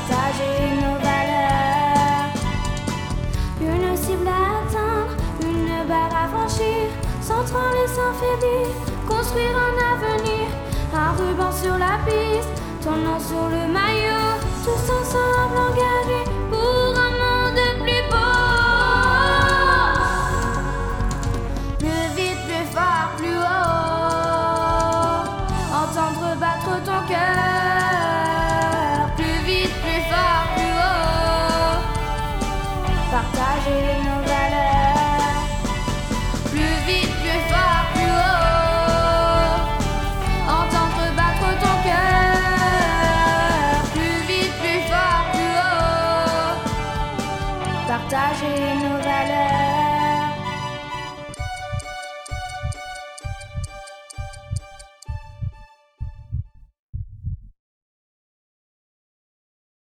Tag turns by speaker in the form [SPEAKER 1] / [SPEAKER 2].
[SPEAKER 1] partager nos valeurs. Une cible à atteindre, une barre à franchir, sans trembler, sans faiblir, construire un avenir. Un ruban sur la piste, ton nom sur le maillot, tous ensemble engagés pour un monde plus beau. Plus vite, plus fort, plus haut, entendre battre ton cœur. Plus vite, plus fort, plus haut, partager nos valeurs. Plus vite, plus fort, plus haut, entendre battre ton cœur. Plus vite, plus fort, plus haut, partager nos valeurs.